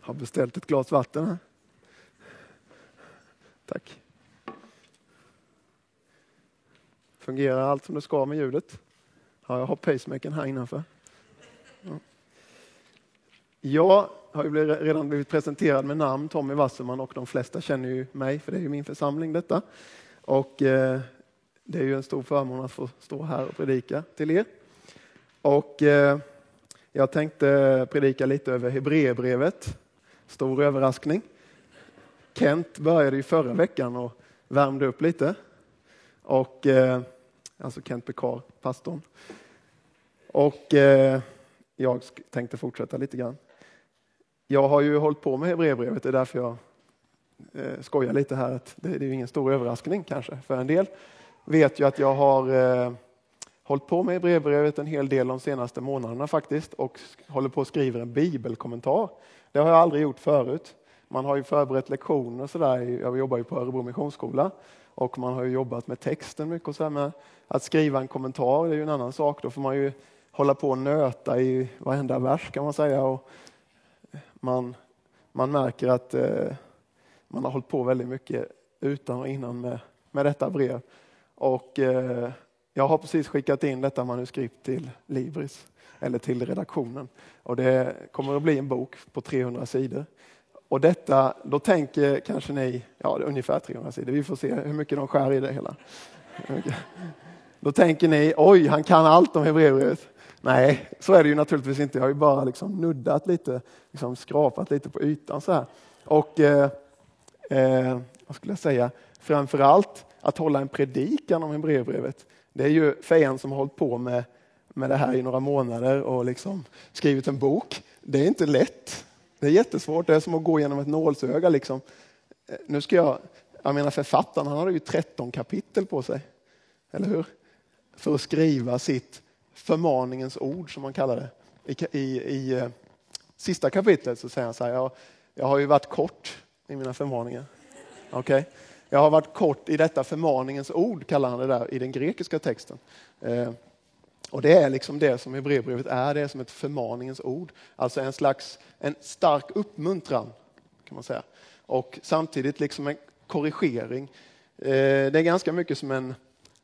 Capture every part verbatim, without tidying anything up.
Har beställt ett glas vatten här. Tack. Fungerar allt som det ska med ljudet? Ja, jag har pacemakern här innanför. Ja. Jag har ju redan blivit presenterad med namn, Tommy Wasserman, och de flesta känner ju mig, för det är ju min församling detta. Och eh, det är ju en stor förmån att få stå här och predika till er. Och eh, jag tänkte predika lite över Hebreerbrevet. Stor överraskning. Kent började ju förra veckan och värmde upp lite. Och eh, alltså Kent Bekar, pastorn. Och eh, jag tänkte fortsätta lite grann. Jag har ju hållit på med Hebreerbrevet, det är därför jag eh, skojar lite här. Att det, det är ju ingen stor överraskning kanske för en del. Vet ju att jag har eh, hållit på med Hebreerbrevet en hel del de senaste månaderna faktiskt. Och håller på att skriva en bibelkommentar. Det har jag aldrig gjort förut. Man har ju förberett lektioner och sådär. Jag jobbar ju på Örebro Missionsskola. Och man har ju jobbat med texten mycket och så här. Men att skriva en kommentar, det är ju en annan sak. Då får man ju hålla på och nöta i varenda vers kan man säga. Och man, man märker att eh, man har hållit på väldigt mycket utan och innan med, med detta brev. Och eh, jag har precis skickat in detta manuskript till Libris. Eller till redaktionen. Och det kommer att bli en bok på trehundra sidor. Och detta, då tänker kanske ni, ja ungefär trehundra sidor. Vi får se hur mycket de skär i det hela. Då tänker ni, oj han kan allt om Hebreerbrevet. Nej, så är det ju naturligtvis inte. Jag har ju bara liksom nuddat lite, liksom skrapat lite på ytan så här. Och eh, eh, vad skulle jag säga, framförallt att hålla en predikan om Hebreerbrevet. Det är ju för en som har hållit på med, med det här i några månader och liksom skrivit en bok. Det är inte lätt. Det är jättesvårt. Det är som att gå genom ett nålsöga liksom. Nu ska jag, jag menar författaren, han har ju tretton kapitel på sig. Eller hur? För att skriva sitt förmaningens ord som man kallar det. I, i, i uh, sista kapitlet så säger han så här, jag, jag har ju varit kort i mina förmaningar. Okej. Okay. Jag har varit kort i detta förmaningens ord, kallar han det där i den grekiska texten. Uh, och det är liksom det som Hebreerbrevet är, det är som ett förmaningens ord. Alltså en slags, en stark uppmuntran kan man säga. Och samtidigt liksom en korrigering. Uh, det är ganska mycket som en,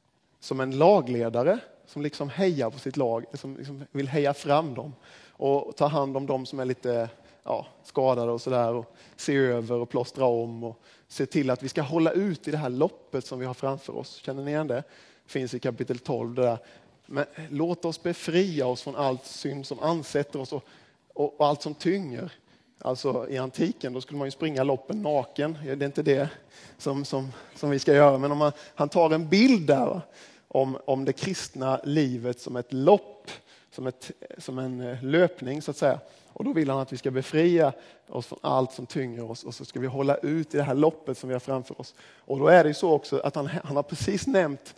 som en lagledare som liksom hejar på sitt lag, som liksom vill heja fram dem och ta hand om dem som är lite ja, skadade och sådär och se över och plåstra om och se till att vi ska hålla ut i det här loppet som vi har framför oss. Känner ni igen det? Finns i kapitel tolv det där. Men låt oss befria oss från allt synd som ansätter oss och, och, och allt som tynger. Alltså i antiken då skulle man ju springa loppen naken. Det är inte det som, som, som vi ska göra. Men om man, han tar en bild där va? Om, om det kristna livet som ett lopp, som, ett, som en löpning så att säga. Och då vill han att vi ska befria oss från allt som tynger oss och så ska vi hålla ut i det här loppet som vi har framför oss. Och då är det ju så också att han, han har precis nämnt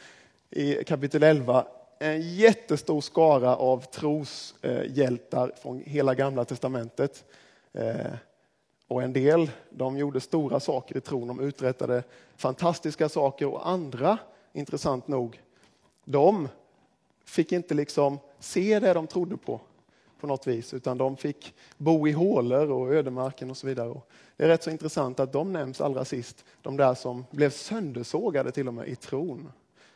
i kapitel elva en jättestor skara av troshjältar från hela gamla testamentet. Eh, och en del, de gjorde stora saker i tron, de uträttade fantastiska saker och andra, intressant nog, de fick inte liksom se det de trodde på på något vis, utan de fick bo i hålor och ödemarken och så vidare. Och det är rätt så intressant att de nämns allra sist, de där som blev söndersågade till och med i tron.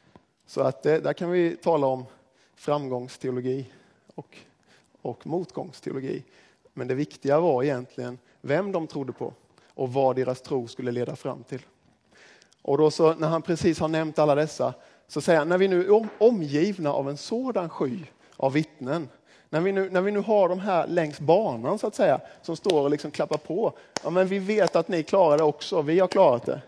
Så att det, där kan vi tala om framgångsteologi och, och motgångsteologi. Men det viktiga var egentligen vem de trodde på och vad deras tro skulle leda fram till. Och då så, när han precis har nämnt alla dessa, så säger han, när vi nu är omgivna av en sådan sky av vittnen, när vi nu, när vi nu har de här längs banan så att säga, som står och liksom klappar på, ja men vi vet att ni klarar det också, vi har klarat det.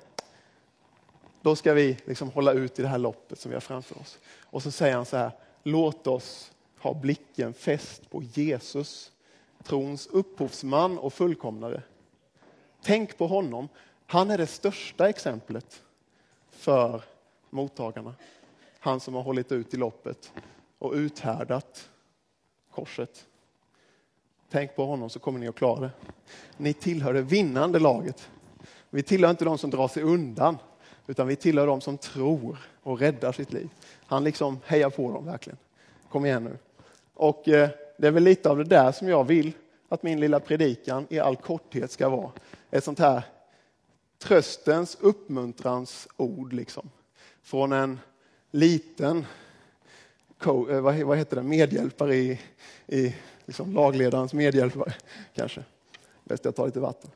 Då ska vi liksom hålla ut i det här loppet som vi har framför oss. Och så säger han så här, låt oss ha blicken fäst på Jesus, trons upphovsman och fullkomnare. Tänk på honom, han är det största exemplet för mottagarna. Han som har hållit ut i loppet och uthärdat korset. Tänk på honom så kommer ni att klara det. Ni tillhör det vinnande laget. Vi tillhör inte de som drar sig undan, utan vi tillhör de som tror och räddar sitt liv. Han liksom hejar på dem verkligen. Kom igen nu. Och eh, det är väl lite av det där som jag vill att min lilla predikan i all korthet ska vara ett sånt här tröstens, uppmuntrans ord liksom. Från en liten vad heter det, medhjälpare i, i liksom lagledarens medhjälpare kanske. Bäst jag tar lite vatten.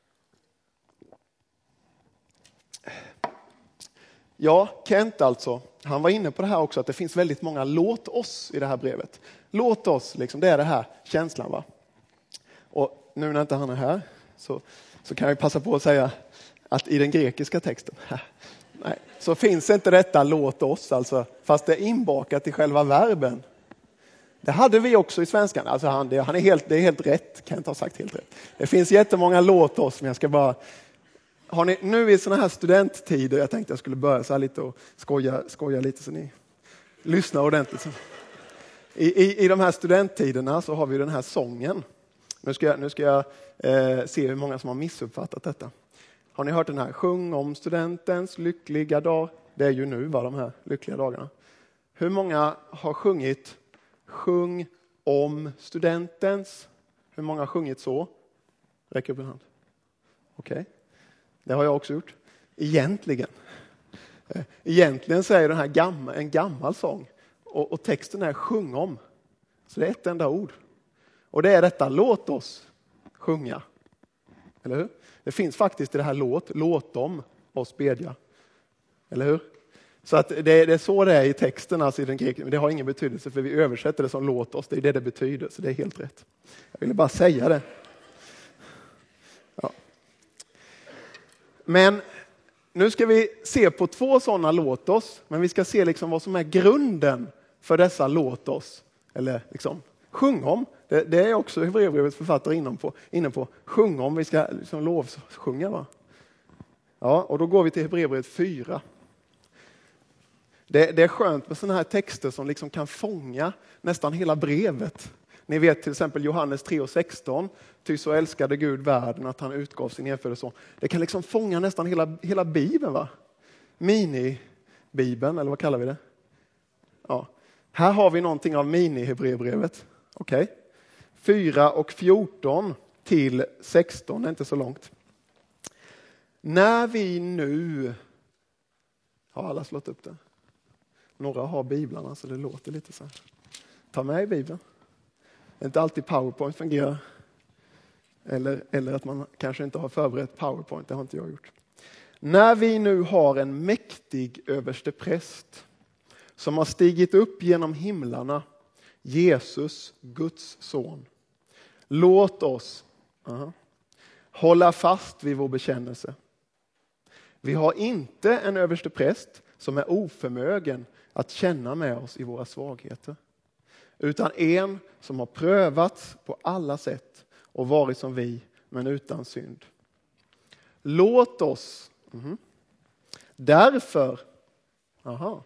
Ja, Kent alltså, han var inne på det här också, att det finns väldigt många låt oss i det här brevet. Låt oss, liksom, det är det här känslan va. Och nu när inte han är här så, så kan jag passa på att säga att i den grekiska texten nej, så finns inte detta låt oss, alltså, fast det är inbakat i själva verben. Det hade vi också i svenskan. Alltså han, det, han är helt, det är helt rätt, kan jag inte ha sagt helt rätt. Det finns jättemånga låt oss, men jag ska bara... Har ni, nu i såna här studenttider, jag tänkte jag skulle börja så här lite och skoja, skoja lite så ni lyssnar ordentligt. I, i, I de här studenttiderna så har vi den här sången. Nu ska jag, nu ska jag eh, se hur många som har missuppfattat detta. Har ni hört den här? Sjung om studentens lyckliga dag. Det är ju nu va, de här lyckliga dagarna. Hur många har sjungit sjung om studentens? Hur många har sjungit så? Räck upp en hand. Okej. Okay. Det har jag också gjort. Egentligen. Egentligen så är den här gammal, en gammal sång. Och, och texten är sjung om. Så det är ett enda ord. Och det är detta, låt oss sjunga. Eller hur? Det finns faktiskt i det här låt, låt dem oss bedja. Eller hur? Så att det, det är så det är i texten, alltså i den grekiska. Men det har ingen betydelse för vi översätter det som låt oss. Det är det det betyder, så det är helt rätt. Jag ville bara säga det. Ja. Men nu ska vi se på två sådana låt oss. Men vi ska se liksom vad som är grunden för dessa låt oss. Eller liksom sjung om. Det, det är också Hebreerbrevets författare inne på. Inne på. Sjung om, vi ska liksom lovsjunga va? Ja, och då går vi till Hebreerbrevet fyra. Det, det är skönt med sådana här texter som liksom kan fånga nästan hela brevet. Ni vet till exempel Johannes tre och sexton. Ty så älskade Gud världen att han utgav sin enfödde son. Det kan liksom fånga nästan hela, hela Bibeln va? Mini-Bibeln, eller vad kallar vi det? Ja. Här har vi någonting av mini-Hebreerbrevet. Okej. Okay. fyra och fjorton till sexton, det är inte så långt. När vi nu... Har alla slått upp det? Några har biblarna så det låter lite så här. Ta med i Bibeln. Det är inte alltid PowerPoint fungerar. Eller, eller att man kanske inte har förberett PowerPoint, det har inte jag gjort. När vi nu har en mäktig överstepräst som har stigit upp genom himlarna, Jesus, Guds son. Låt oss uh-huh, hålla fast vid vår bekännelse. Vi har inte en överstepräst som är oförmögen att känna med oss i våra svagheter. Utan en som har prövats på alla sätt och varit som vi, men utan synd. Låt oss uh-huh, därför aha,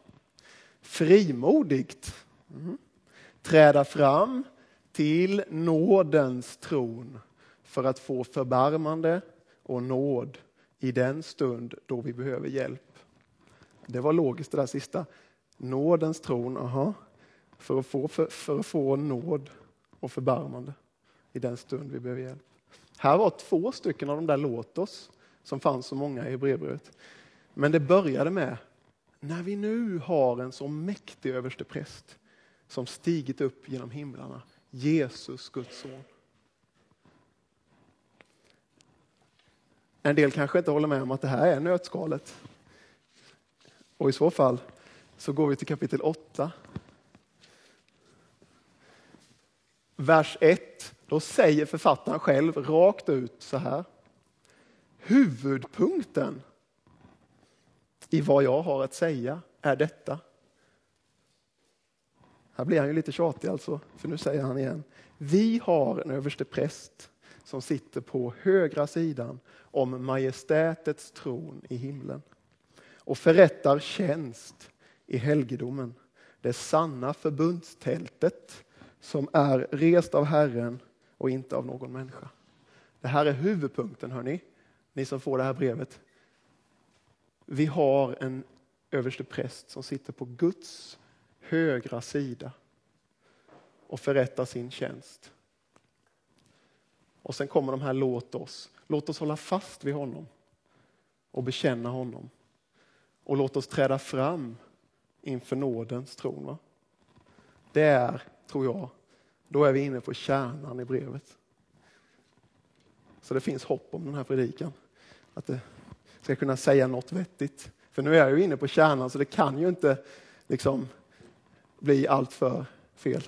frimodigt uh-huh, träda fram till nådens tron för att få förbarmande och nåd i den stund då vi behöver hjälp. Det var logiskt det där sista. Nådens tron, aha, för att få, för, för att få nåd och förbarmande i den stund vi behöver hjälp. Här var två stycken av de där låt oss som fanns så många i Hebreerbrevet. Men det började med när vi nu har en så mäktig överstepräst som stigit upp genom himlarna, Jesus, Guds son. En del kanske inte håller med om att det här är nötskalet. Och i så fall så går vi till kapitel åtta. Vers ett. Då säger författaren själv rakt ut så här. Huvudpunkten i vad jag har att säga är detta. Här blir han ju lite tjatig alltså, för nu säger han igen. Vi har en överstepräst som sitter på högra sidan om majestätets tron i himlen och förrättar tjänst i helgedomen, det sanna förbundstältet som är rest av Herren och inte av någon människa. Det här är huvudpunkten, hörni, ni som får det här brevet. Vi har en överstepräst som sitter på Guds högra sida och förrättar sin tjänst. Och sen kommer de här låt oss. Låt oss hålla fast vid honom och bekänna honom. Och låt oss träda fram inför nådens tron. Va? Det är, tror jag, då är vi inne på kärnan i brevet. Så det finns hopp om den här predikan. Att det ska kunna säga något vettigt. För nu är jag ju inne på kärnan, så det kan ju inte liksom bli allt för fel.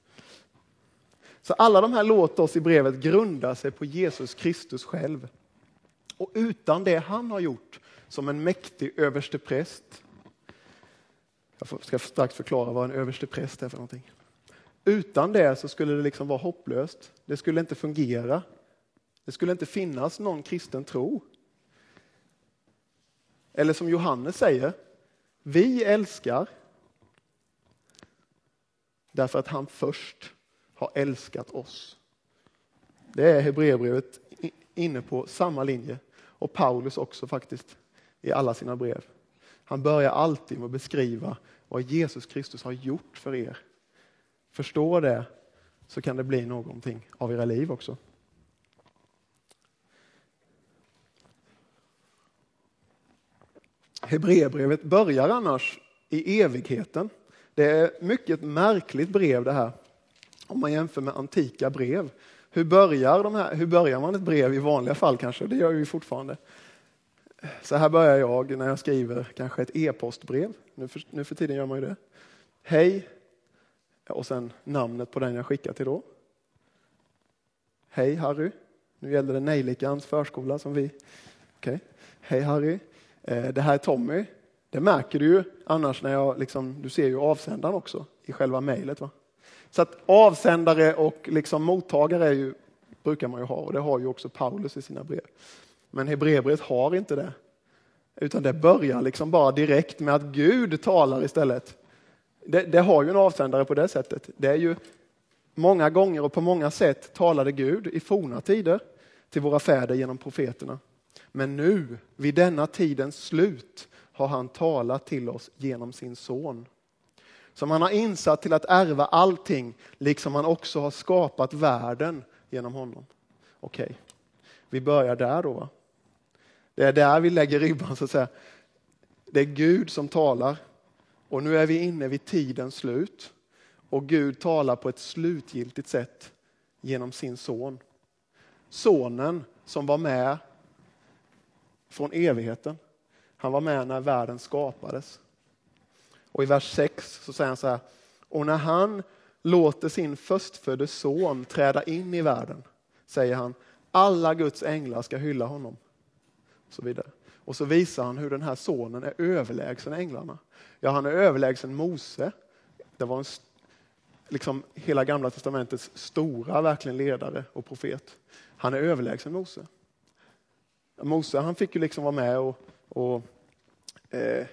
Så alla de här låt oss i brevet grundar sig på Jesus Kristus själv. Och utan det han har gjort som en mäktig överstepräst. Jag ska strax förklara vad en överstepräst är för någonting. Utan det så skulle det liksom vara hopplöst. Det skulle inte fungera. Det skulle inte finnas någon kristen tro. Eller som Johannes säger, vi älskar därför att han först har älskat oss. Det är Hebreerbrevet inne på samma linje. Och Paulus också faktiskt i alla sina brev. Han börjar alltid med att beskriva vad Jesus Kristus har gjort för er. Förstår det, så kan det bli någonting av era liv också. Hebreerbrevet börjar annars i evigheten. Det är mycket märkligt brev det här. Om man jämför med antika brev. Hur börjar, de här, hur börjar man ett brev i vanliga fall kanske? Det gör vi fortfarande. Så här börjar jag när jag skriver kanske ett e-postbrev. Nu för, nu för tiden gör man ju det. Hej. Och sen namnet på den jag skickar till då. Hej Harry. Nu gäller det Nejlikans förskola som vi. Okej. Okay. Hej Harry. Det här är Tommy. Det märker du ju annars när jag liksom, du ser ju avsändaren också i själva mejlet, va? Så att avsändare och liksom mottagare är ju, brukar man ju ha, och det har ju också Paulus i sina brev. Men Hebreerbrevet har inte det. Utan det börjar liksom bara direkt med att Gud talar istället. Det, det har ju en avsändare på det sättet. Det är ju många gånger och på många sätt talade Gud i forna tider till våra fäder genom profeterna. Men nu, vid denna tidens slut, har han talat till oss genom sin son. Som han har insatt till att ärva allting, liksom han också har skapat världen genom honom. Okej, okay. Vi börjar där då. Det är där vi lägger ribban, så att säga. Det är Gud som talar. Och nu är vi inne vid tidens slut. Och Gud talar på ett slutgiltigt sätt genom sin son. Sonen som var med från evigheten. Han var med när världen skapades. Och i vers sex så säger han så här. Och när han låter sin förstfödde son träda in i världen, säger han, alla Guds änglar ska hylla honom. Så vidare. Och så visar han hur den här sonen är överlägsen änglarna. Ja, han är överlägsen Mose. Det var en, liksom hela gamla testamentets stora verkligen ledare och profet. Han är överlägsen Mose. Mose, han fick ju liksom vara med och, och, eh,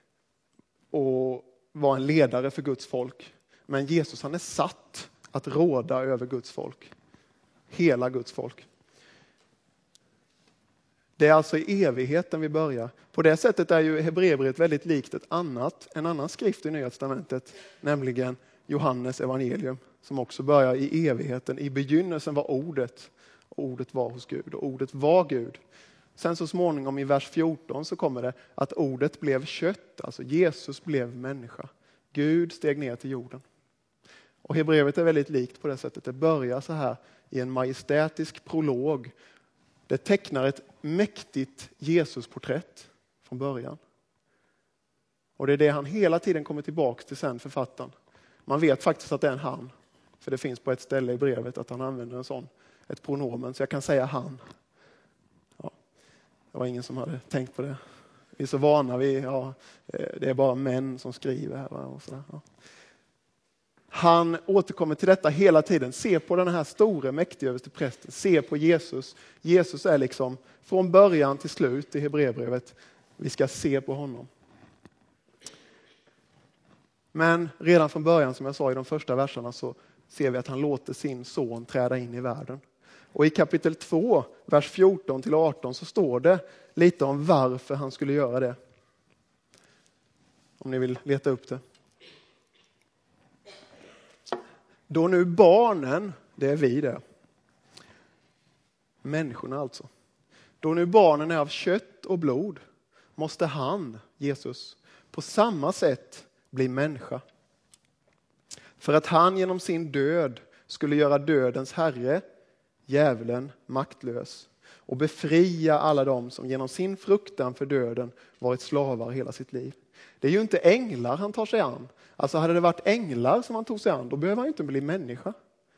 och vara en ledare för Guds folk. Men Jesus, han är satt att råda över Guds folk. Hela Guds folk. Det är alltså i evigheten vi börjar. På det sättet är ju Hebreerbrevet väldigt likt ett annat, en annan skrift i Nya testamentet, nämligen Johannes evangelium, som också börjar i evigheten. I begynnelsen var ordet, och ordet var hos Gud, och ordet var Gud. Sen så småningom i vers fjorton så kommer det att ordet blev kött, alltså Jesus blev människa. Gud steg ner till jorden. Och Hebreerbrevet är väldigt likt på det sättet. Det börjar så här i en majestätisk prolog. Det tecknar ett mäktigt Jesusporträtt från början. Och det är det han hela tiden kommer tillbaka till sen, författaren. Man vet faktiskt att det är en han. För det finns på ett ställe i brevet att han använder en sån, ett pronomen. Så jag kan säga han. Ja, det var ingen som hade tänkt på det. Vi är så vana vid, ja, det är bara män som skriver här. Och så där, ja. Han återkommer till detta hela tiden. Se på den här stora mäktiga översteprästen. Se på Jesus. Jesus är liksom från början till slut i Hebreerbrevet. Vi ska se på honom. Men redan från början, som jag sa i de första verserna, så ser vi att han låter sin son träda in i världen. Och i kapitel två, vers fjorton till arton, så står det lite om varför han skulle göra det. Om ni vill leta upp det. Då nu barnen, det är vi det, Människorna alltså. Då nu barnen är av kött och blod måste han, Jesus, på samma sätt bli människa. För att han genom sin död skulle göra dödens herre, djävulen, maktlös och befria alla dem som genom sin fruktan för döden varit slavar hela sitt liv. Det är ju inte änglar han tar sig an. Alltså hade det varit änglar som han tog sig an, då behöver han ju inte bli människa.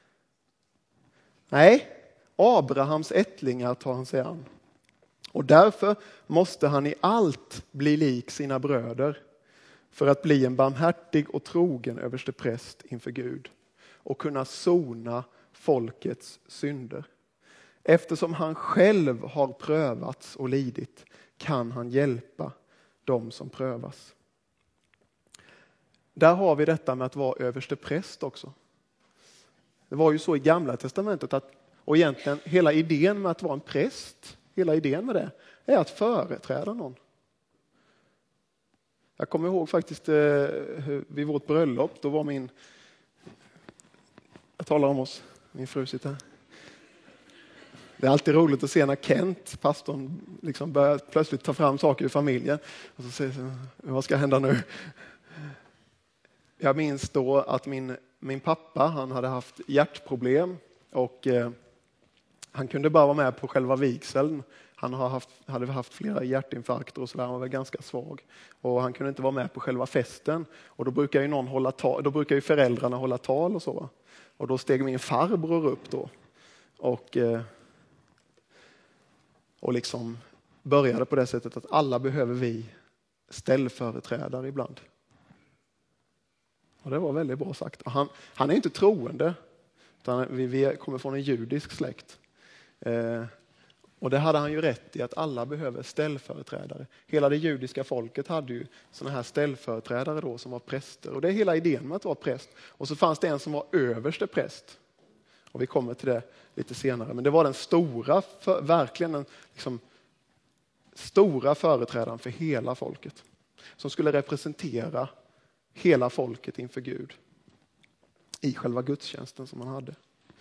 Nej, Abrahams ättlingar tar han sig an. Och därför måste han i allt bli lik sina bröder för att bli en barmhärtig och trogen överstepräst inför Gud och kunna sona folkets synder. Eftersom han själv har prövats och lidit kan han hjälpa dem som prövas. Där har vi detta med att vara överstepräst också. Det var ju så i Gamla testamentet att, och egentligen hela idén med att vara en präst, hela idén med det är att företräda någon. Jag kommer ihåg faktiskt eh, vid vårt bröllop, då var min, jag talar om oss, min fru sitter här. Det är alltid roligt att se när Kent, pastorn, liksom börjar plötsligt ta fram saker i familjen. Och så säger jag, vad ska hända nu? Jag minns då att min, min pappa, han hade haft hjärtproblem och eh, han kunde bara vara med på själva vigseln. Han har haft, hade haft flera hjärtinfarkter och så där, han var väl ganska svag. Och han kunde inte vara med på själva festen. Och då brukar ju, någon hålla tal, då brukar ju föräldrarna hålla tal och så. Och då steg min farbror upp då. Och, eh, och liksom började på det sättet att alla behöver vi ställföreträdare ibland. Och det var väldigt bra sagt. Och han, han är inte troende, utan vi, vi kommer från en judisk släkt. Eh, och det hade han ju rätt i, att alla behöver ställföreträdare. Hela det judiska folket hade ju såna här ställföreträdare då som var präster. Och det är hela idén med att vara präst. Och så fanns det en som var överste präst. Och vi kommer till det lite senare. Men det var den stora, för, verkligen den liksom, stora företrädaren för hela folket. Som skulle representera hela folket inför Gud i själva gudstjänsten som man hade.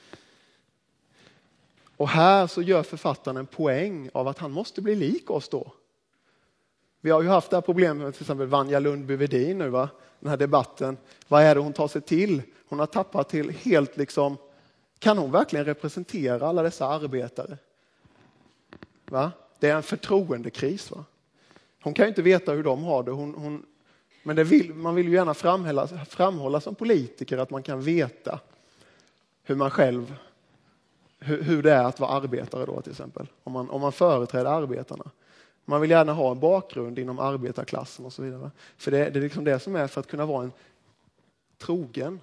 Och här så gör författaren en poäng av att han måste bli lik oss då. Vi har ju haft det här problemet med till exempel Vanja Lundby-Wedin nu, va? Den här debatten. Vad är det hon tar sig till? Hon har tappat till helt liksom, kan hon verkligen representera alla dessa arbetare? Va? Det är en förtroendekris, va? Hon kan ju inte veta hur de har det. Hon, hon Men det vill, man vill ju gärna framhålla, framhålla som politiker att man kan veta hur man själv, hur, hur det är att vara arbetare då till exempel. Om man, om man företräder arbetarna. Man vill gärna ha en bakgrund inom arbetarklassen och så vidare. För det, det är liksom det som är för att kunna vara en trogen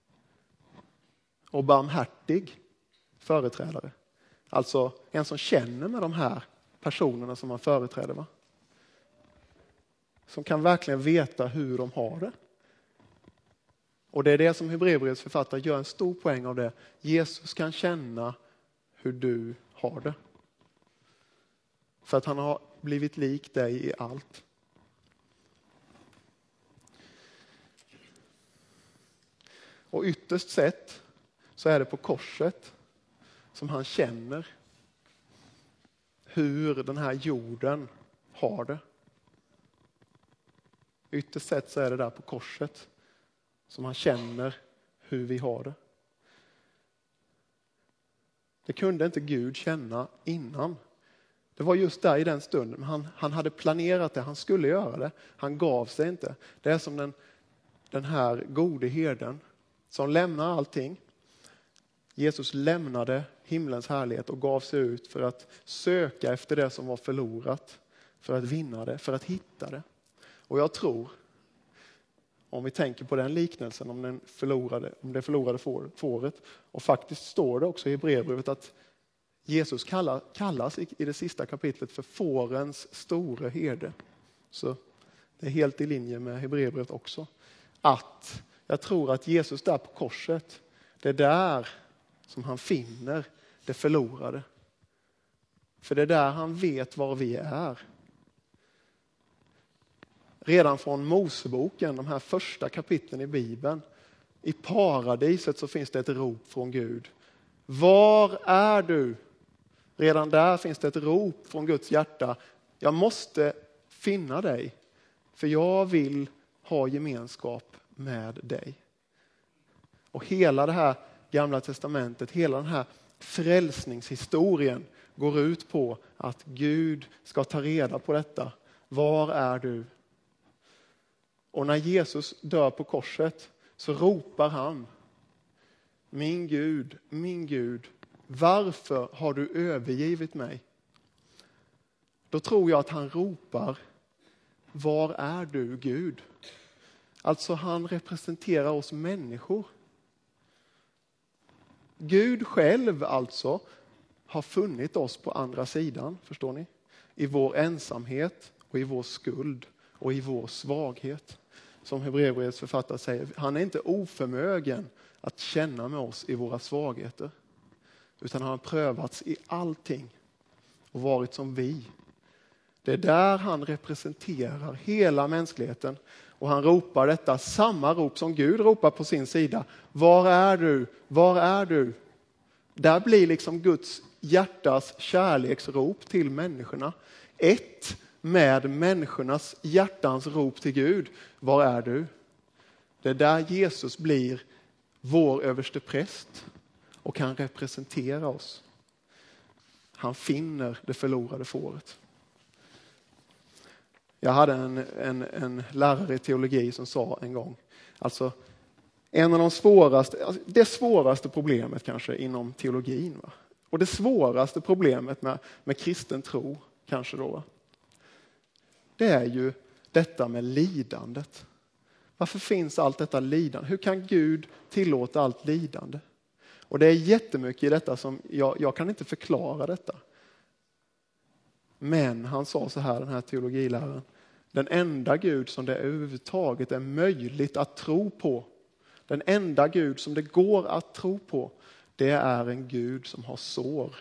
och barmhärtig företrädare. Alltså en som känner med de här personerna som man företräder, va? Som kan verkligen veta hur de har det. Och det är det som Hebreerbrevets författare gör en stor poäng av det. Jesus kan känna hur du har det. För att han har blivit lik dig i allt. Och ytterst sett så är det på korset som han känner hur den här jorden har det. Ytterst sett så är det där på korset som han känner hur vi har det. Det kunde inte Gud känna innan. Det var just där i den stunden. Han, han hade planerat det, han skulle göra det. Han gav sig inte. Det är som den, den här gode herden som lämnar allting. Jesus lämnade himlens härlighet och gav sig ut för att söka efter det som var förlorat. För att vinna det, för att hitta det. Och jag tror, om vi tänker på den liknelsen om, den förlorade, om det förlorade fåret, och faktiskt står det också i Hebreerbrevet att Jesus kallar, kallas i, i det sista kapitlet för fårens store herde. Så det är helt i linje med Hebreerbrevet också. Att jag tror att Jesus där på korset, det är där som han finner det förlorade. För det är där han vet var vi är. Redan från Moseboken, de här första kapitlen i Bibeln. I paradiset så finns det ett rop från Gud. Var är du? Redan där finns det ett rop från Guds hjärta. Jag måste finna dig, för jag vill ha gemenskap med dig. Och hela det här Gamla testamentet, hela den här frälsningshistorien går ut på att Gud ska ta reda på detta. Var är du? Och när Jesus dör på korset så ropar han: min Gud, min Gud, varför har du övergivit mig? Då tror jag att han ropar: var är du, Gud? Alltså han representerar oss människor. Gud själv alltså har funnit oss på andra sidan, förstår ni? I vår ensamhet och i vår skuld och i vår svaghet. Som Hebreerbrevets författare säger, han är inte oförmögen att känna med oss i våra svagheter. Utan han har prövats i allting och varit som vi. Det är där han representerar hela mänskligheten. Och han ropar detta samma rop som Gud ropar på sin sida. Var är du? Var är du? Där blir liksom Guds hjärtas kärleksrop till människorna ett med människornas hjärtans rop till Gud. Var är du? Det är där Jesus blir vår överste präst och kan representera oss. Han finner det förlorade fåret. Jag hade en, en, en lärare i teologi som sa en gång, alltså en av de svåraste, alltså det svåraste problemet kanske inom teologin, va? Och det svåraste problemet med, med kristen tro kanske då, va? Det är ju detta med lidandet. Varför finns allt detta lidande? Hur kan Gud tillåta allt lidande? Och det är jättemycket i detta som jag, jag kan inte förklara detta. Men han sa så här, den här teologiläraren: den enda Gud som det överhuvudtaget är möjligt att tro på, den enda Gud som det går att tro på, det är en Gud som har sår.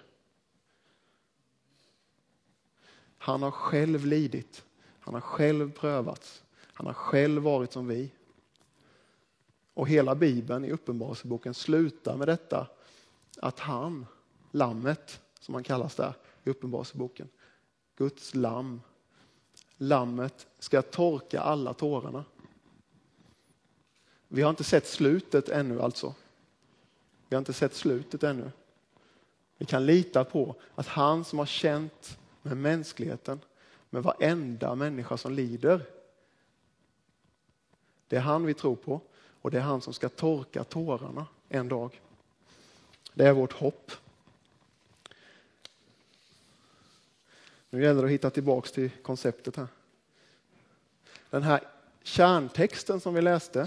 Han har själv lidit, han har själv prövats, han har själv varit som vi. Och hela Bibeln i Uppenbarelseboken slutar med detta, att han, lammet som han kallas där i Uppenbarelseboken, Guds lamm, lammet ska torka alla tårarna. Vi har inte sett slutet ännu alltså. Vi har inte sett slutet ännu. Vi kan lita på att han som har känt med mänskligheten, med varenda människa som lider, det är han vi tror på, och det är han som ska torka tårarna en dag. Det är vårt hopp. Nu gäller det att hitta tillbaks till konceptet här. Den här kärntexten som vi läste,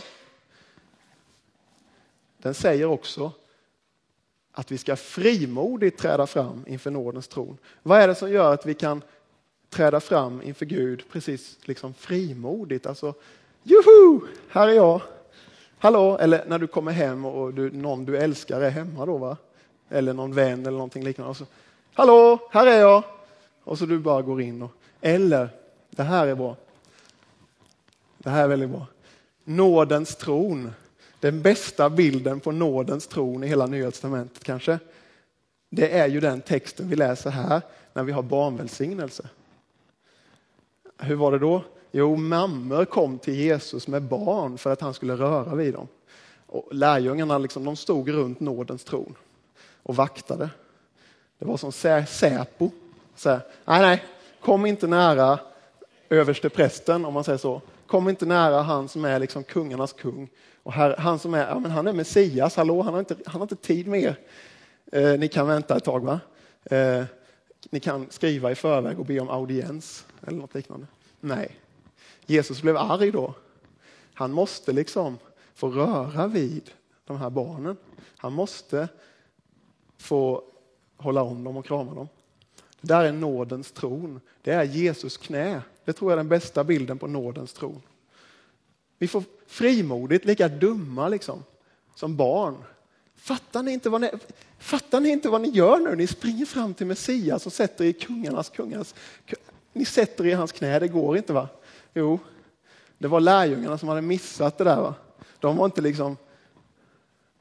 den säger också att vi ska frimodigt träda fram inför nådens tron. Vad är det som gör att vi kan träda fram inför Gud precis liksom frimodigt? Alltså, juhu, här är jag. Hallå, eller när du kommer hem och du, någon du älskar är hemma då, va? Eller någon vän eller någonting liknande. Och så, hallå, här är jag. Och så du bara går in och, eller, det här är bra. Det här är väldigt bra. Nådens tron. Den bästa bilden på nådens tron i hela Nya testamentet kanske. Det är ju den texten vi läser här när vi har barnvälsignelse. Hur var det då? Jo, mammor kom till Jesus med barn för att han skulle röra vid dem. Och lärjungarna liksom, de stod runt nådens tron och vaktade. Det var som Säpo. Så här, nej, nej, kom inte nära överste prästen, om man säger så. Kom inte nära han som är liksom kungarnas kung. Och här, han som är, ja, men han är Messias, hallå, han har inte, han har inte tid med er. Eh, ni kan vänta ett tag, va? Eh, ni kan skriva i förväg och be om audiens eller något liknande. Nej, Jesus blev arg då. Han måste liksom få röra vid de här barnen. Han måste få hålla om dem och krama dem. Det där är nådens tron. Det är Jesus knä. Det tror jag är den bästa bilden på nådens tron. Vi får frimodigt, lika dumma liksom, som barn. Fattar ni inte vad ni, fattar ni inte vad ni gör nu? Ni springer fram till Messias och sätter i kungarnas kungarnas. Ni sätter i hans knä, det går inte, va? Jo, det var lärjungarna som hade missat det där, va? De var inte liksom,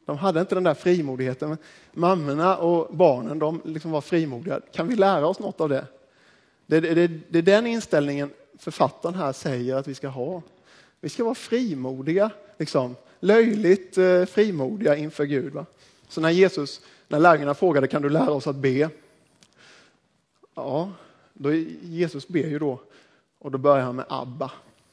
De hade inte den där frimodigheten. Men mammorna och barnen, de liksom var frimodiga. Kan vi lära oss något av det? Det, det, det, det är den inställningen författaren här säger att vi ska ha. Vi ska vara frimodiga, liksom, löjligt eh, frimodiga inför Gud. Va? Så när Jesus, när lärjungarna frågade, kan du lära oss att be? Ja, då Jesus ber ju då. Och då börjar han med Abba.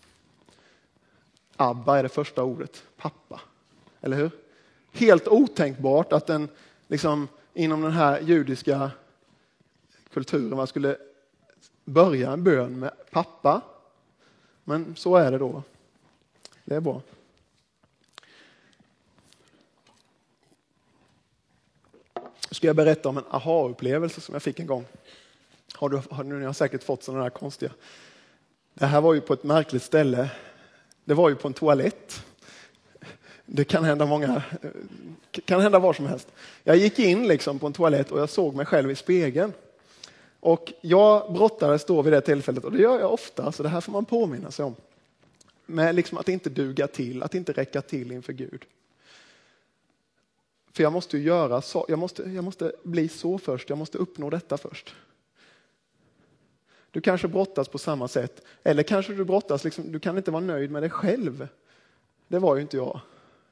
Abba är det första ordet, pappa. Eller hur? Helt otänkbart att den, liksom, inom den här judiska kulturen man skulle börja en bön med pappa. Men så är det då. Det är bra. Ska jag berätta om en aha-upplevelse som jag fick en gång. Har du, har, ni har säkert fått sådana här konstiga. Det här var ju på ett märkligt ställe. Det var ju på en toalett. Det kan hända många, kan hända var som helst. Jag gick in liksom på en toalett och jag såg mig själv i spegeln. Och jag brottades då vid det tillfället, och det gör jag ofta, så det här får man påminna sig om. Med liksom att inte duga till, att inte räcka till inför Gud. För jag måste ju göra så, jag måste, jag måste bli så först, jag måste uppnå detta först. Du kanske brottas på samma sätt, eller kanske du brottas, liksom, du kan inte vara nöjd med dig själv. Det var ju inte jag.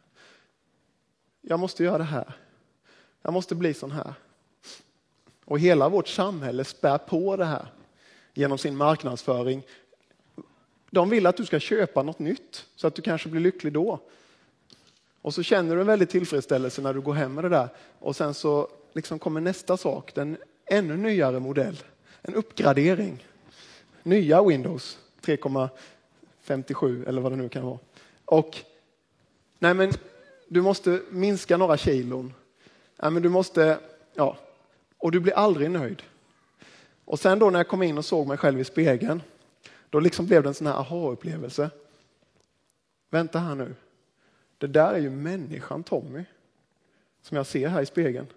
Jag måste göra det här. Jag måste bli sån här. Och hela vårt samhälle spär på det här genom sin marknadsföring. De vill att du ska köpa något nytt så att du kanske blir lycklig då. Och så känner du en väldigt tillfredsställelse när du går hem med det där. Och sen så liksom kommer nästa sak, den ännu nyare modell. En uppgradering. Nya Windows tre komma femtiosju eller vad det nu kan vara. Och nej men du måste minska några kilon. Nej men du måste, ja. Och du blir aldrig nöjd. Och sen då när jag kom in och såg mig själv i spegeln, då liksom blev det en sån här aha-upplevelse. Vänta här nu. Det där är ju människan Tommy som jag ser här i spegeln.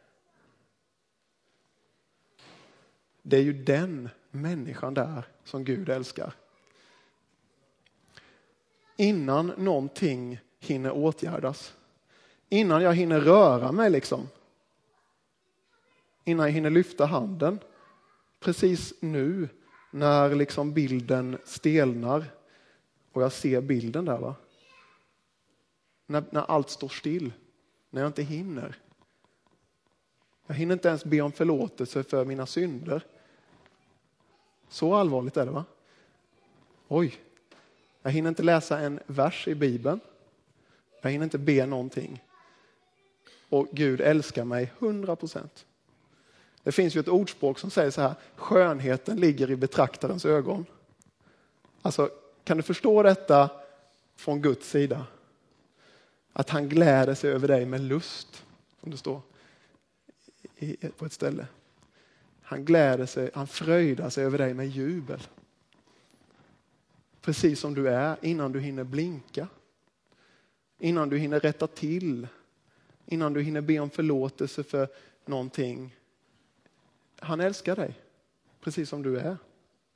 Det är ju den människan där som Gud älskar. Innan någonting hinner åtgärdas. Innan jag hinner röra mig liksom. Innan jag hinner lyfta handen. Precis nu när liksom bilden stelnar. Och jag ser bilden där va. När, när allt står still. När jag inte hinner. Jag hinner inte ens be om förlåtelse för mina synder. Så allvarligt är det va? Oj. Jag hinner inte läsa en vers i Bibeln. Jag hinner inte be någonting. Och Gud älskar mig hundra procent. Det finns ju ett ordspråk som säger så här. Skönheten ligger i betraktarens ögon. Alltså, kan du förstå detta från Guds sida? Att han gläder sig över dig med lust. Som det står i, på ett ställe. Han gläder sig, han fröjdar sig över dig med jubel. Precis som du är innan du hinner blinka. Innan du hinner rätta till. Innan du hinner be om förlåtelse för någonting. Han älskar dig. Precis som du är.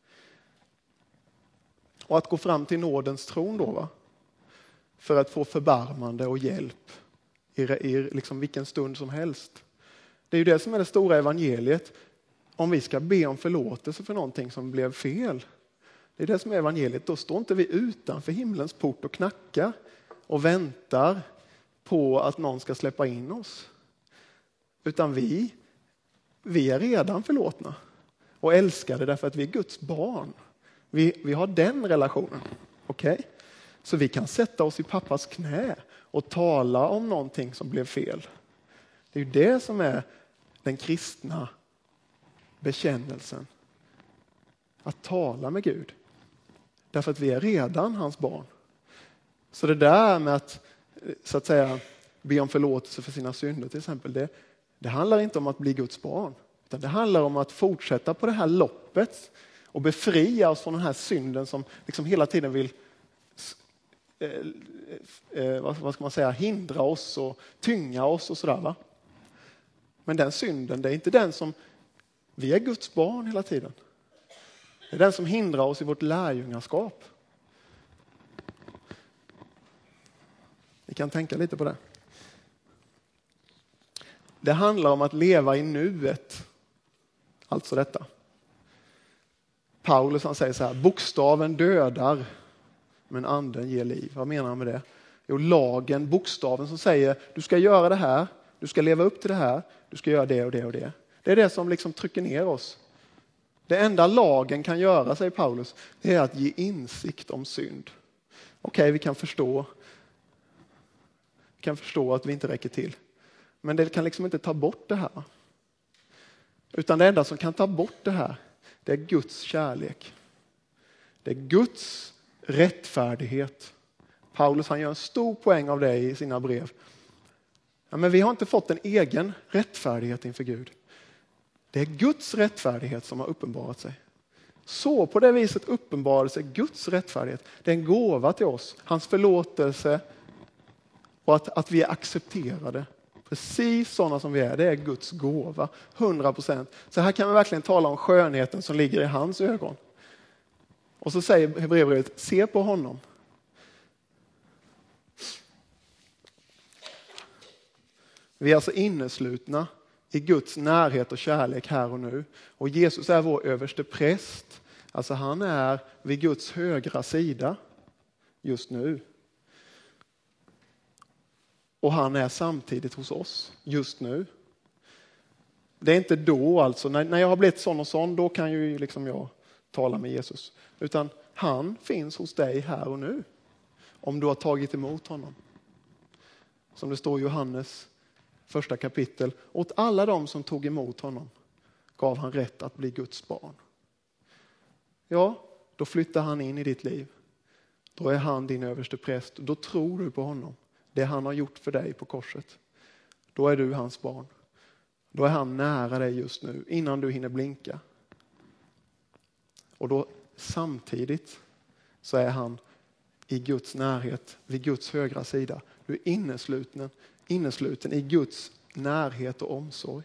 Och att gå fram till nådens tron då va. För att få förbarmande och hjälp. I, i liksom vilken stund som helst. Det är ju det som är det stora evangeliet. Om vi ska be om förlåtelse för någonting som blev fel. Det är det som är evangeliet. Då står inte vi utanför himlens port och knackar. Och väntar på att någon ska släppa in oss. Utan vi, vi är redan förlåtna. Och älskade därför att vi är Guds barn. Vi, vi har den relationen. Okej? Okay? Så vi kan sätta oss i pappas knä. Och tala om någonting som blev fel. Det är ju det som är den kristna bekännelsen. Att tala med Gud. Därför att vi är redan hans barn. Så det där med att, så att säga, be om förlåtelse för sina synder till exempel. Det, det handlar inte om att bli Guds barn. Utan det handlar om att fortsätta på det här loppet. Och befria oss från den här synden som liksom hela tiden vill eh, eh, vad ska man säga, hindra oss och tynga oss och sådär va. Men den synden, det är inte den som, vi är Guds barn hela tiden. Det är den som hindrar oss i vårt lärjungaskap. Vi kan tänka lite på det. Det handlar om att leva i nuet. Alltså detta. Paulus han säger så här, bokstaven dödar men anden ger liv. Vad menar han med det? Jo, lagen, bokstaven som säger du ska göra det här, du ska leva upp till det här, du ska göra det och det och det. Det är det som liksom trycker ner oss. Det enda lagen kan göra, säger Paulus, det är att ge insikt om synd. Okej, okay, vi kan förstå. Vi kan förstå att vi inte räcker till. Men det kan liksom inte ta bort det här. Utan det enda som kan ta bort det här, det är Guds kärlek. Det är Guds rättfärdighet. Paulus han gör en stor poäng av det i sina brev. Ja, men vi har inte fått en egen rättfärdighet inför Gud. Det är Guds rättfärdighet som har uppenbarat sig. Så på det viset uppenbarar sig Guds rättfärdighet. Det är en gåva till oss. Hans förlåtelse och att, att vi är accepterade. Precis sådana som vi är. Det är Guds gåva. hundra procent. Så här kan vi verkligen tala om skönheten som ligger i hans ögon. Och så säger Hebreerbrevet, se på honom. Vi är alltså inneslutna i Guds närhet och kärlek här och nu. Och Jesus är vår överste präst. Alltså han är vid Guds högra sida just nu. Och han är samtidigt hos oss just nu. Det är inte då alltså, när, när jag har blivit sån och sån, då kan ju liksom jag tala med Jesus. Utan han finns hos dig här och nu. Om du har tagit emot honom. Som det står i Johannes första kapitel. Åt alla de som tog emot honom gav han rätt att bli Guds barn. Ja, då flyttar han in i ditt liv. Då är han din överste präst. Då tror du på honom. Det han har gjort för dig på korset. Då är du hans barn. Då är han nära dig just nu. Innan du hinner blinka. Och då samtidigt så är han i Guds närhet. Vid Guds högra sida. Du är innesluten, innesluten i Guds närhet och omsorg.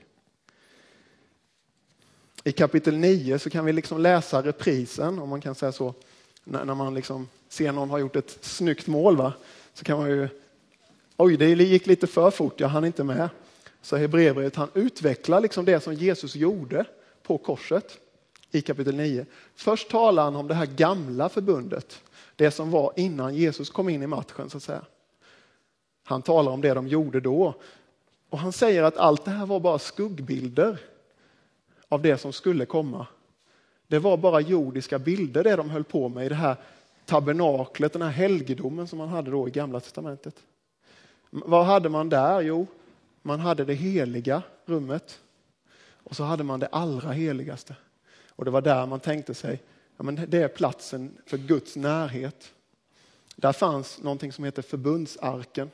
I kapitel nio så kan vi liksom läsa reprisen. Om man kan säga så. När, när man liksom ser någon har gjort ett snyggt mål, va? Så kan man ju... Oj, det gick lite för fort, jag hann inte med. Så Hebreerbrevet, han utvecklar liksom det som Jesus gjorde på korset i kapitel nio. Först talar han om det här gamla förbundet. Det som var innan Jesus kom in i matchen så att säga. Han talar om det de gjorde då. Och han säger att allt det här var bara skuggbilder av det som skulle komma. Det var bara jordiska bilder det de höll på med i det här tabernaklet, den här helgedomen som man hade då i Gamla testamentet. Vad hade man där? Jo, man hade det heliga rummet. Och så hade man det allra heligaste. Och det var där man tänkte sig, ja, men det är platsen för Guds närhet. Där fanns någonting som heter förbundsarken.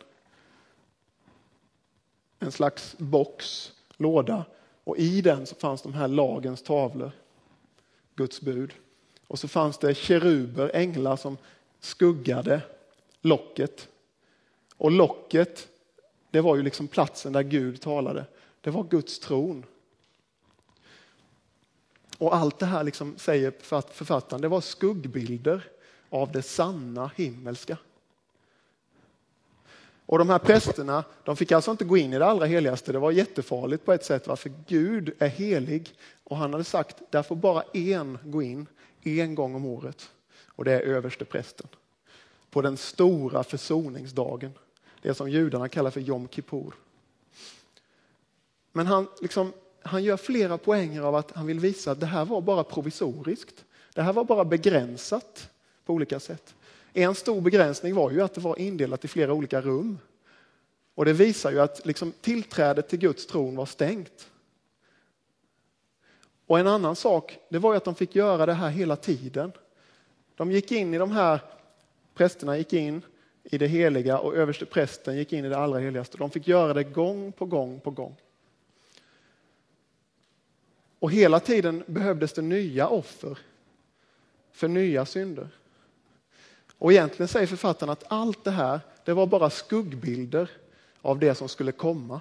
En slags box, låda. Och i den så fanns de här lagens tavlor. Guds bud. Och så fanns det keruber, änglar som skuggade locket. Och locket, det var ju liksom platsen där Gud talade. Det var Guds tron. Och allt det här liksom säger författaren, det var skuggbilder av det sanna himmelska. Och de här prästerna, de fick alltså inte gå in i det allra heligaste. Det var jättefarligt på ett sätt, varför Gud är helig. Och han hade sagt, där får bara en gå in, en gång om året. Och det är överste prästen. På den stora försoningsdagen. Det som judarna kallar för Yom Kippur. Men han, liksom, han gör flera poänger av att han vill visa att det här var bara provisoriskt. Det här var bara begränsat på olika sätt. En stor begränsning var ju att det var indelat i flera olika rum. Och det visar ju att liksom, tillträdet till Guds tron var stängt. Och en annan sak, det var ju att de fick göra det här hela tiden. De gick in i de här, prästerna gick in i det heliga och överste prästen gick in i det allra heligaste. De fick göra det gång på gång på gång. Och hela tiden behövdes det nya offer för nya synder. Och egentligen säger författaren att allt det här, det var bara skuggbilder av det som skulle komma.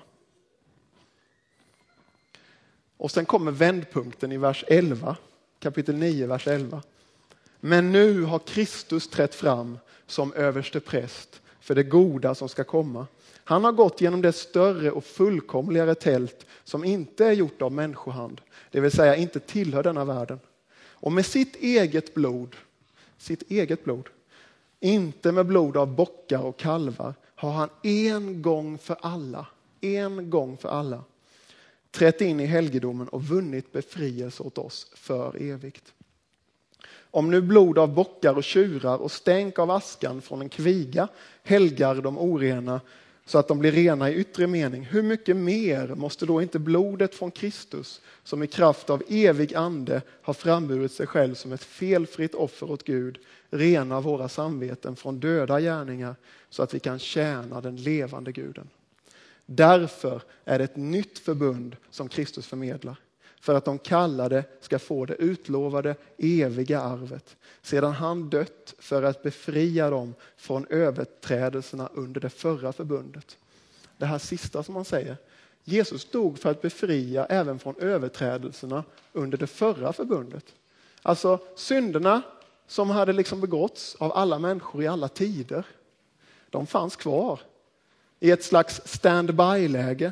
Och sen kommer vändpunkten i vers elva, kapitel nio, vers elva. Men nu har Kristus trätt fram som överste präst för det goda som ska komma. Han har gått genom det större och fullkomligare tält som inte är gjort av människohand. Det vill säga inte tillhör denna världen. Och med sitt eget blod, sitt eget blod, inte med blod av bockar och kalvar, har han en gång för alla, en gång för alla, trätt in i helgedomen och vunnit befrielse åt oss för evigt. Om nu blod av bockar och tjurar och stänk av askan från en kviga helgar de orena så att de blir rena i yttre mening, hur mycket mer måste då inte blodet från Kristus, som i kraft av evig ande har framburit sig själv som ett felfritt offer åt Gud, rena våra samveten från döda gärningar så att vi kan tjäna den levande Guden. Därför är det ett nytt förbund som Kristus förmedlar, för att de kallade ska få det utlovade eviga arvet, sedan han dött för att befria dem från överträdelserna under det förra förbundet. Det här sista som man säger, Jesus dog för att befria även från överträdelserna under det förra förbundet. Alltså synderna som hade liksom begåtts av alla människor i alla tider, de fanns kvar i ett slags stand-by-läge.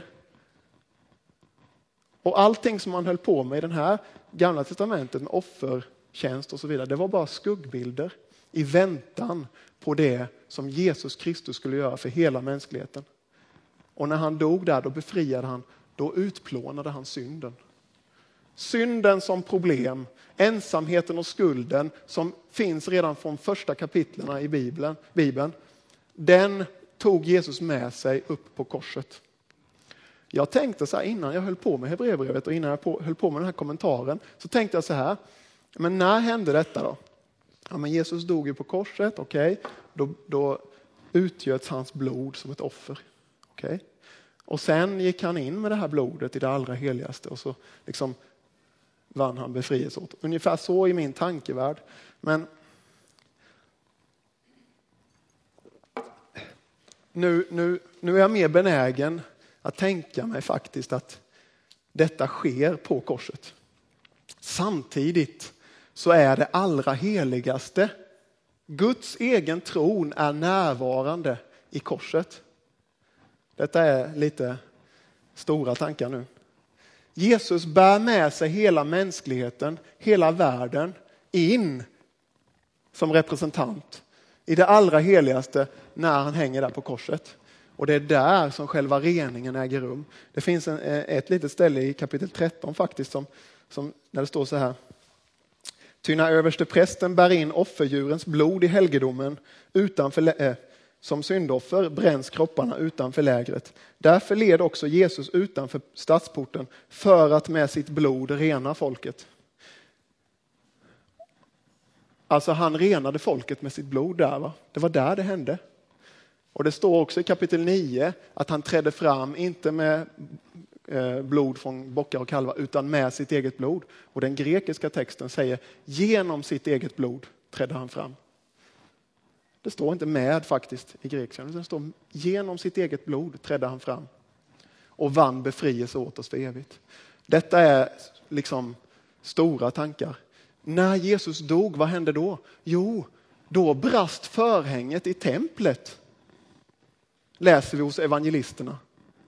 Och allting som man höll på med i den här gamla testamentet med offertjänst och så vidare, det var bara skuggbilder i väntan på det som Jesus Kristus skulle göra för hela mänskligheten. Och när han dog där, då befriade han, då utplånade han synden. Synden som problem, ensamheten och skulden som finns redan från första kapitlerna i Bibeln, Bibeln, den tog Jesus med sig upp på korset. Jag tänkte så här innan jag höll på med Hebreerbrevet och innan jag på, höll på med den här kommentaren, så tänkte jag så här, men när hände detta då? Ja, men Jesus dog ju på korset, okej. Okay. Då, då utgöts hans blod som ett offer. Okej. Okay. Och sen gick han in med det här blodet i det allra heligaste och så liksom vann han befrielse åt. Ungefär så i min tankevärld. Men nu, nu, nu är jag mer benägen att tänka mig faktiskt att detta sker på korset. Samtidigt så är det allra heligaste, Guds egen tron är närvarande i korset. Detta är lite stora tankar nu. Jesus bär med sig hela mänskligheten, hela världen in som representant i det allra heligaste när han hänger där på korset. Och det är där som själva reningen äger rum. Det finns en, ett litet ställe i kapitel tretton faktiskt som, som där det står så här. Ty när överste prästen bär in offerdjurens blod i helgedomen utanför, äh, som syndoffer bränns kropparna utanför lägret. Därför led också Jesus utanför stadsporten för att med sitt blod rena folket. Alltså han renade folket med sitt blod där, va? Det var där det hände. Och det står också i kapitel nio att han trädde fram, inte med eh, blod från bockar och kalvar, utan med sitt eget blod. Och den grekiska texten säger, genom sitt eget blod trädde han fram. Det står inte med faktiskt i grekiskan, det står genom sitt eget blod trädde han fram. Och vann befrielse åt oss för evigt. Detta är liksom stora tankar. När Jesus dog, vad hände då? Jo, då brast förhänget i templet. Läser vi hos evangelisterna.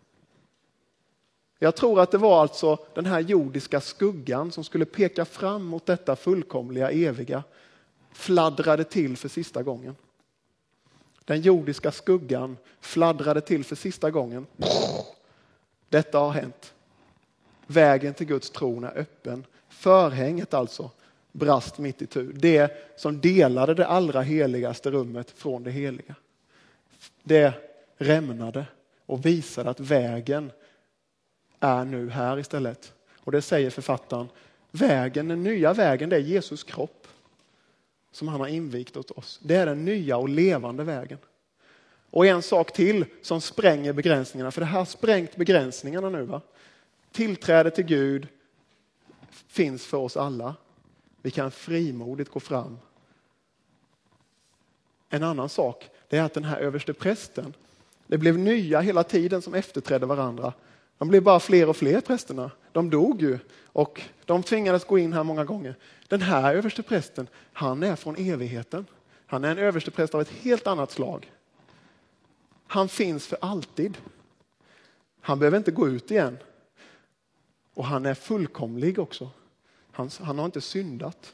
Jag tror att det var alltså den här jordiska skuggan som skulle peka fram mot detta fullkomliga, eviga, fladdrade till för sista gången. Den jordiska skuggan fladdrade till för sista gången. Detta har hänt. Vägen till Guds tron är öppen. Förhänget alltså brast mitt i tu. Det som delade det allra heligaste rummet från det heliga. Det rämnade och visade att vägen är nu här istället. Och det säger författaren. Vägen, den nya vägen, det är Jesus kropp som han har invigt åt oss. Det är den nya och levande vägen. Och en sak till som spränger begränsningarna. För det här har sprängt begränsningarna nu, va? Tillträde till Gud finns för oss alla. Vi kan frimodigt gå fram. En annan sak, det är att den här överste prästen, det blev nya hela tiden som efterträdde varandra. De blev bara fler och fler prästerna. De dog ju och de tvingades gå in här många gånger. Den här överste prästen, han är från evigheten. Han är en överste präst av ett helt annat slag. Han finns för alltid. Han behöver inte gå ut igen. Och han är fullkomlig också. Han, han har inte syndat.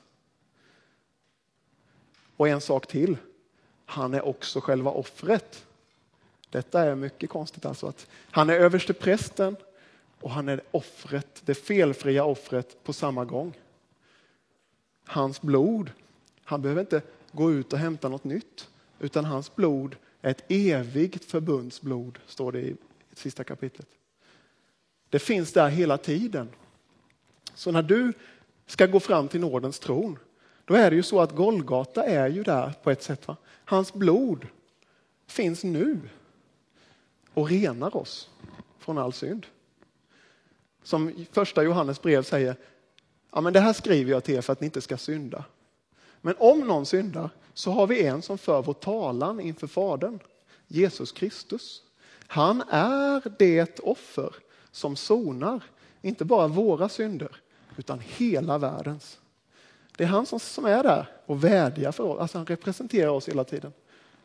Och en sak till. Han är också själva offret. Detta är mycket konstigt alltså. Att han är överste prästen och han är offret, det felfria offret på samma gång. Hans blod, han behöver inte gå ut och hämta något nytt. Utan hans blod är ett evigt förbundsblod, står det i sista kapitlet. Det finns där hela tiden. Så när du ska gå fram till nådens tron, då är det ju så att Golgata är ju där på ett sätt. Va? Hans blod finns nu och renar oss från all synd. Som första Johannes brev säger, ja men det här skriver jag till er för att ni inte ska synda. Men om någon syndar så har vi en som för vår talan inför Fadern, Jesus Kristus. Han är det offer som sonar, inte bara våra synder, utan hela världens. Det är han som, som är där och vädjar för oss, alltså han representerar oss hela tiden.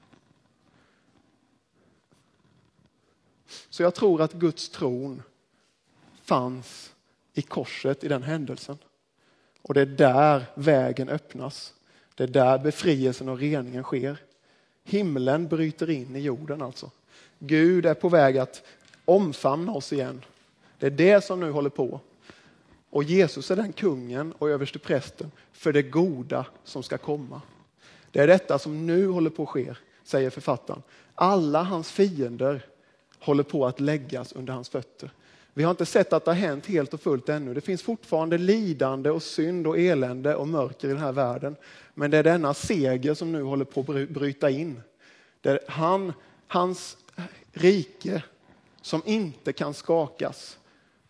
Så jag tror att Guds tron fanns i korset i den händelsen. Och det är där vägen öppnas. Det är där befrielsen och reningen sker. Himlen bryter in i jorden alltså. Gud är på väg att omfamna oss igen. Det är det som nu håller på. Och Jesus är den kungen och överste prästen för det goda som ska komma. Det är detta som nu håller på att ske, säger författaren. Alla hans fiender håller på att läggas under hans fötter. Vi har inte sett att det har hänt helt och fullt ännu. Det finns fortfarande lidande och synd och elände och mörker i den här världen. Men det är denna seger som nu håller på att bryta in. Där han, hans rike som inte kan skakas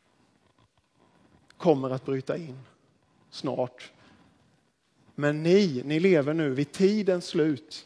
kommer att bryta in snart. Men ni, ni lever nu vid tidens slut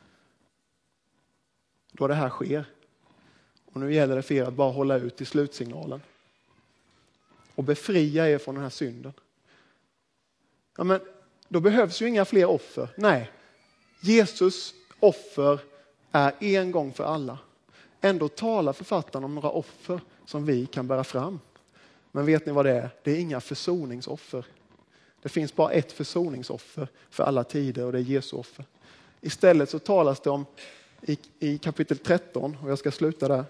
då det här sker. Och nu gäller det för er att bara hålla ut i slutsignalen. Och befria er från den här synden. Ja, men då behövs ju inga fler offer. Nej, Jesus offer är en gång för alla. Ändå talar författaren om några offer som vi kan bära fram. Men vet ni vad det är? Det är inga försoningsoffer. Det finns bara ett försoningsoffer för alla tider och det är Jesu offer. Istället så talas det om i, i kapitel tretton, och jag ska sluta där.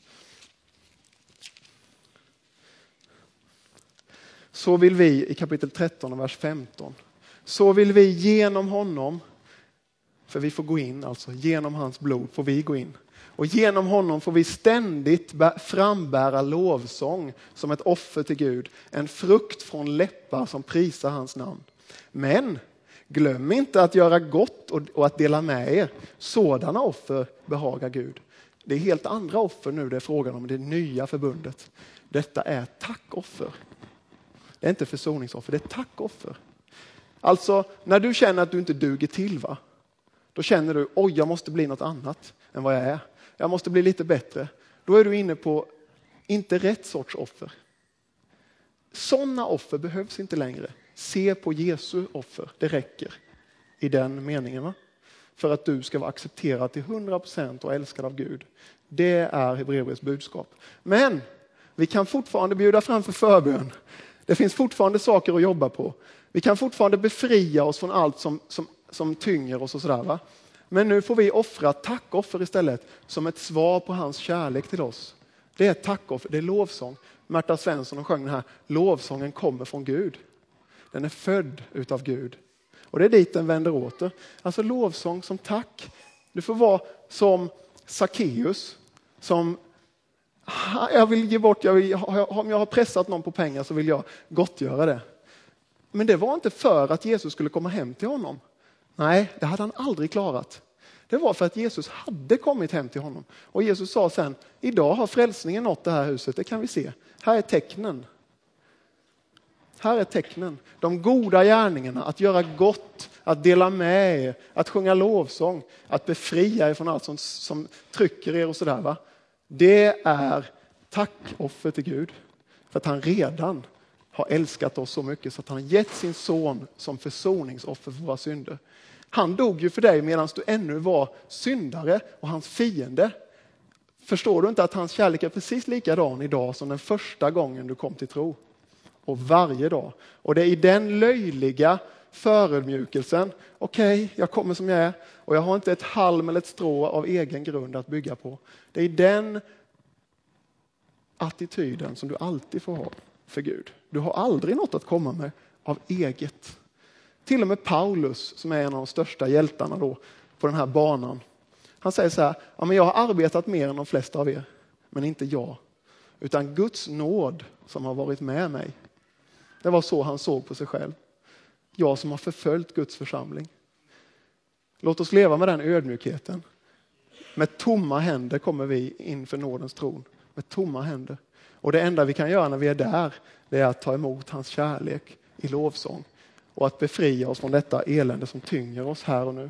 Så vill vi i kapitel tretton och vers femton. Så vill vi genom honom, för vi får gå in alltså, genom hans blod får vi gå in. Och genom honom får vi ständigt frambära lovsång som ett offer till Gud. En frukt från läppar som prisar hans namn. Men glöm inte att göra gott och att dela med er. Sådana offer behagar Gud. Det är helt andra offer nu det är frågan om, det nya förbundet. Detta är tackoffer. Det är inte försoningsoffer, det är tackoffer. Alltså när du känner att du inte duger till, va? Då känner du, oj jag måste bli något annat än vad jag är. Jag måste bli lite bättre. Då är du inne på inte rätt sorts offer. Sådana offer behövs inte längre. Se på Jesu offer, det räcker i den meningen. Va? För att du ska vara accepterad till hundra procent och älskad av Gud. Det är Hebreerbrevets budskap. Men vi kan fortfarande bjuda fram för förbön. Det finns fortfarande saker att jobba på. Vi kan fortfarande befria oss från allt som, som, som tynger oss och sådär. Va? Men nu får vi offra tackoffer istället som ett svar på hans kärlek till oss. Det är tackoffer, det är lovsång. Märta Svensson och sjöng den här, lovsången kommer från Gud. Den är född utav Gud. Och det är dit den vänder åter. Alltså lovsång som tack. Du får vara som Sackeus som jag vill ge bort, jag vill, om jag har pressat någon på pengar så vill jag gottgöra det. Men det var inte för att Jesus skulle komma hem till honom. Nej, det hade han aldrig klarat. Det var för att Jesus hade kommit hem till honom. Och Jesus sa sen, idag har frälsningen nått det här huset, det kan vi se. Här är tecknen. Här är tecknen. De goda gärningarna, att göra gott, att dela med er, att sjunga lovsång, att befria er från allt som, som trycker er och sådär, va. Det är tackoffer till Gud. För att han redan har älskat oss så mycket så att han har gett sin son som försoningsoffer för våra synder. Han dog ju för dig medan du ännu var syndare och hans fiende. Förstår du inte att hans kärlek är precis likadan idag som den första gången du kom till tro? Och varje dag. Och det är i den löjliga förödmjukelsen. Okej, okay, jag kommer som jag är. Och jag har inte ett halm eller ett strå av egen grund att bygga på. Det är i den attityden som du alltid får ha för Gud. Du har aldrig något att komma med av eget. Till och med Paulus, som är en av de största hjältarna då på den här banan. Han säger så här, ja, men jag har arbetat mer än de flesta av er, men inte jag. Utan Guds nåd som har varit med mig. Det var så han såg på sig själv. Jag som har förföljt Guds församling. Låt oss leva med den ödmjukheten. Med tomma händer kommer vi inför nådens tron. Med tomma händer. Och det enda vi kan göra när vi är där, det är att ta emot hans kärlek i lovsång. Och att befria oss från detta elände som tynger oss här och nu.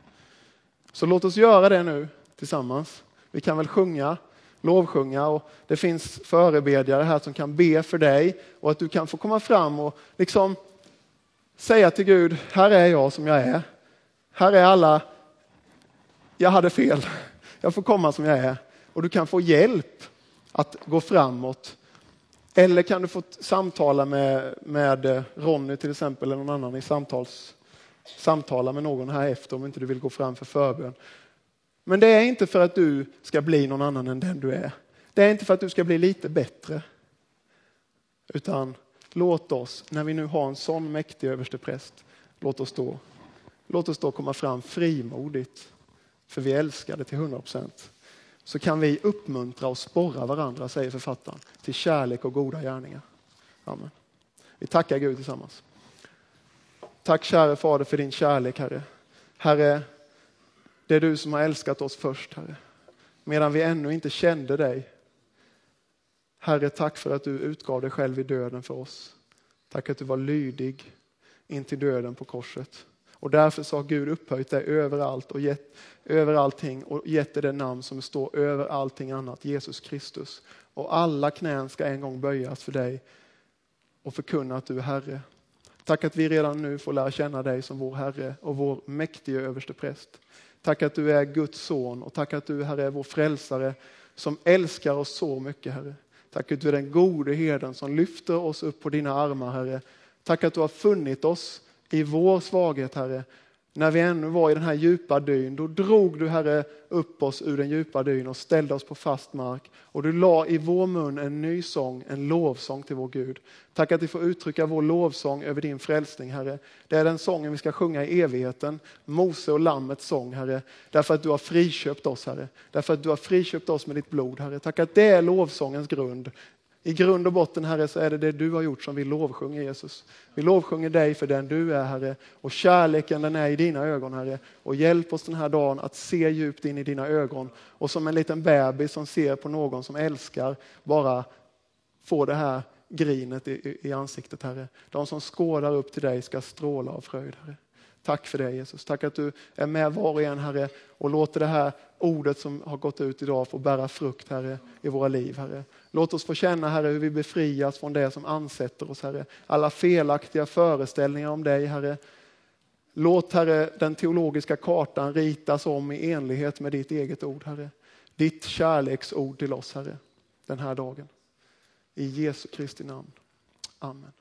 Så låt oss göra det nu tillsammans. Vi kan väl sjunga, lovsjunga, och det finns förebedjare här som kan be för dig. Och att du kan få komma fram och liksom säga till Gud, här är jag som jag är. Här är alla, jag hade fel. Jag får komma som jag är. Och du kan få hjälp att gå framåt. Eller kan du få samtala med, med Ronny till exempel, eller någon annan i samtals, samtala med någon här efter om inte du vill gå fram för förbön. Men det är inte för att du ska bli någon annan än den du är. Det är inte för att du ska bli lite bättre. Utan låt oss, när vi nu har en sån mäktig överstepräst, låt oss då, låt oss då komma fram frimodigt. För vi älskar det till hundra procent. Så kan vi uppmuntra och sporra varandra, säger författaren, till kärlek och goda gärningar. Amen. Vi tackar Gud tillsammans. Tack käre Fader för din kärlek, Herre. Herre, det är du som har älskat oss först, Herre. Medan vi ännu inte kände dig. Herre, tack för att du utgav dig själv i döden för oss. Tack att du var lydig in till döden på korset. Och därför så har Gud upphöjt dig överallt och gett, över allting och gett dig det namn som står över allting annat, Jesus Kristus. Och alla knän ska en gång böjas för dig och förkunna att du är Herre. Tack att vi redan nu får lära känna dig som vår Herre och vår mäktiga överstepräst. Tack att du är Guds son och tack att du, Herre, är vår frälsare som älskar oss så mycket, Herre. Tack att du är den gode herden som lyfter oss upp på dina armar, Herre. Tack att du har funnit oss i vår svaghet, Herre. När vi ännu var i den här djupa dyn, då drog du, Herre, upp oss ur den djupa dyn och ställde oss på fast mark. Och du la i vår mun en ny sång, en lovsång till vår Gud. Tack att vi får uttrycka vår lovsång över din frälsning, Herre. Det är den sången vi ska sjunga i evigheten. Mose och lammets sång, Herre. Därför att du har friköpt oss, Herre. Därför att du har friköpt oss med ditt blod, Herre. Tack att det är lovsångens grund. I grund och botten, Herre, så är det det du har gjort som vi lovsjunger, Jesus. Vi lovsjunger dig för den du är, Herre. Och kärleken, den är i dina ögon, Herre. Och hjälp oss den här dagen att se djupt in i dina ögon. Och som en liten bebis som ser på någon som älskar, bara få det här grinet i, i ansiktet, Herre. De som skådar upp till dig ska stråla av fröjd, Herre. Tack för det, Jesus. Tack att du är med var och en, Herre. Och låter det här ordet som har gått ut idag få bära frukt, Herre, i våra liv, Herre. Låt oss få känna, Herre, hur vi befrias från det som ansätter oss, Herre. Alla felaktiga föreställningar om dig, Herre. Låt, Herre, den teologiska kartan ritas om i enlighet med ditt eget ord, Herre. Ditt kärleksord till oss, Herre, den här dagen. I Jesu Kristi namn. Amen.